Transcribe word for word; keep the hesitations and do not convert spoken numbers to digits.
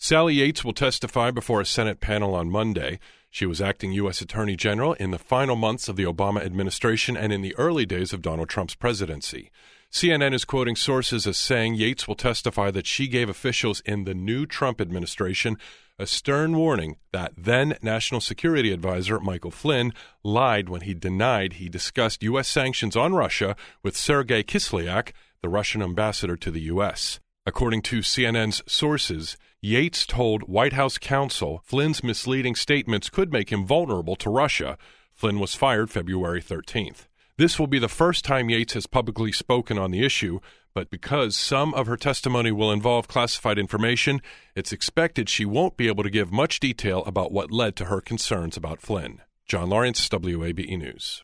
Sally Yates will testify before a Senate panel on Monday. She was acting U S Attorney General in the final months of the Obama administration and in the early days of Donald Trump's presidency. C N N is quoting sources as saying Yates will testify that she gave officials in the new Trump administration a stern warning that then National Security Advisor Michael Flynn lied when he denied he discussed U S sanctions on Russia with Sergei Kislyak, the Russian ambassador to the U S. According to C N N's sources, Yates told White House counsel Flynn's misleading statements could make him vulnerable to Russia. Flynn was fired February thirteenth. This will be the first time Yates has publicly spoken on the issue, but because some of her testimony will involve classified information, it's expected she won't be able to give much detail about what led to her concerns about Flynn. John Lawrence, W A B E News.